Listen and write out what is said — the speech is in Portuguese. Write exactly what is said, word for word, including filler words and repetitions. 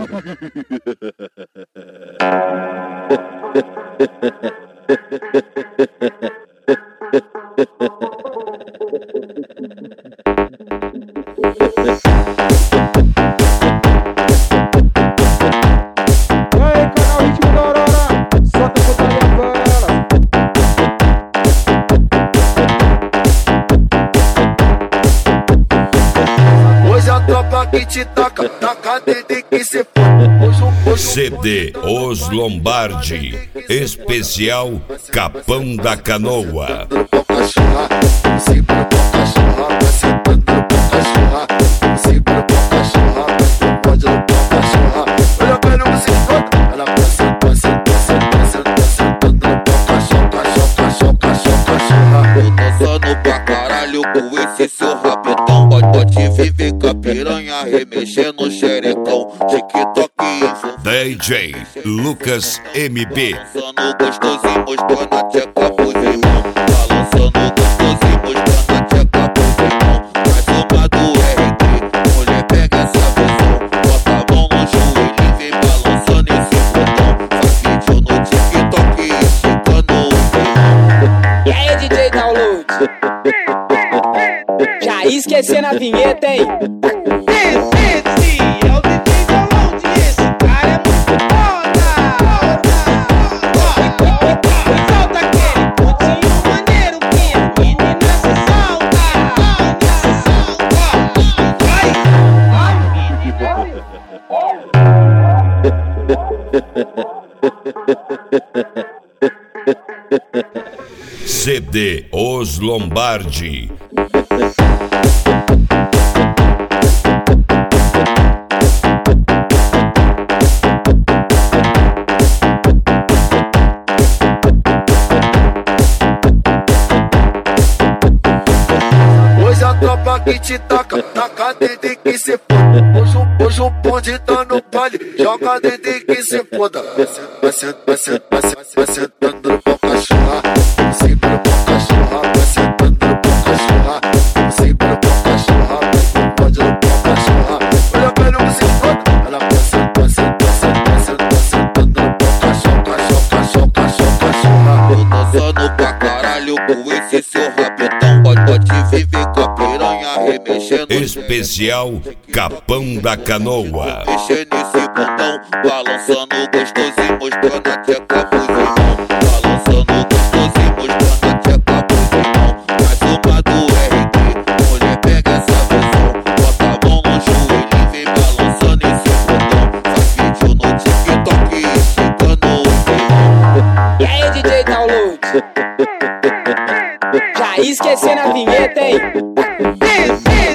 Que te taca, taca desde que cê for. C D Os Lombardi, especial Capão da Canoa. Com esse seu rapidão, pode viver com a piranha remexendo no xerecão. TikTok e D J Lucas M B. Balançando gostosinho, mostrando a tcheca pros irmão. Balançando gostosinho, mostrando a tcheca pros irmão. Mais uma do R T, mulher pega essa visão. Bota a mão no joelho e vem balançando esse botão. Faz vídeo no TikTok e esticando os irmão. E aí, D J Download? Já esquecendo a vinheta, hein? Esse é o D J Download, esse cara é muito foda. Solta aquele pontinho maneiro que a menina se solta. C D Os Lombardi. Hoje a tropa que te taca, taca desde que cê for. Hoje, hoje o bonde tá no baile, joga desde que cê foda. Vai sentando, vai sentando, vai sentando, vai sentando no pau cachorra. Sempre no pau cachorra, vai sentando no pau cachorra. Sempre no pau cachorra, vai pode no pau cachorra. Olha pelo que se foda, ela vai sentando, vai sentando, vai sentando, vai sentando no pau cachorro, cachorro, cachorro, cachorro, cachorra. Eu dançando pra caralho com esse seu rapidão. Pode viver com a piranha remexendo. Especial Capão da Canoa. Mexendo nesse botão, balançando gostosinho, mostrando a tcheca pros irmão. Balançando gostosinho, mostrando a tcheca pros irmão. Mais uma do R T, mulher pega essa visão. Bota a mão no joelho e vem balançando esse botão. Faz vídeo no TikTok e esticando os irmão. E aí, D J Download? Já esquecendo a vinheta, hein?